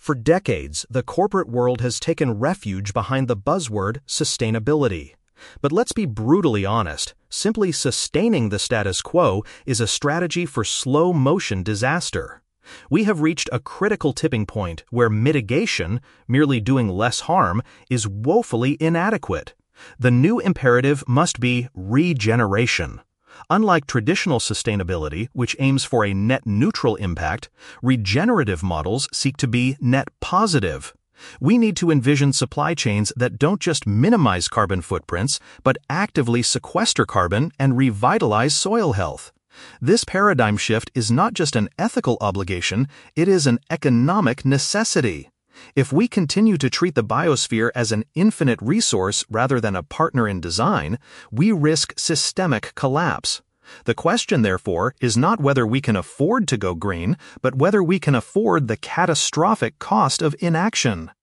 For decades, the corporate world has taken refuge behind the buzzword sustainability. But let's be brutally honest, simply sustaining the status quo is a strategy for slow-motion disaster. We have reached a critical tipping point where mitigation, merely doing less harm, is woefully inadequate. The new imperative must be regeneration. Unlike traditional sustainability, which aims for a net neutral impact, regenerative models seek to be net positive. We need to envision supply chains that don't just minimize carbon footprints, but actively sequester carbon and revitalize soil health. This paradigm shift is not just an ethical obligation, it is an economic necessity. If we continue to treat the biosphere as an infinite resource rather than a partner in design, we risk systemic collapse. The question, therefore, is not whether we can afford to go green, but whether we can afford the catastrophic cost of inaction.